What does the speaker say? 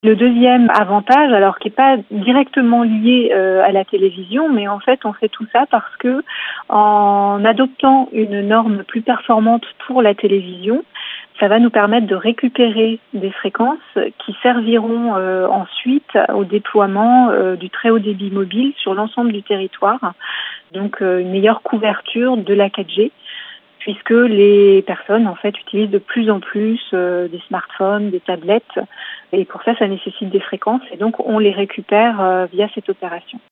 Le deuxième avantage, alors qui n'est pas directement lié à la télévision, mais en fait on fait tout ça parce que en adoptant une norme plus performante pour la télévision, ça va nous permettre de récupérer des fréquences qui serviront ensuite au déploiement du très haut débit mobile sur l'ensemble du territoire. Donc une meilleure couverture de la 4G. Puisque les personnes en fait utilisent de plus en plus des smartphones, des tablettes, et pour ça nécessite des fréquences, et donc on les récupère via cette opération.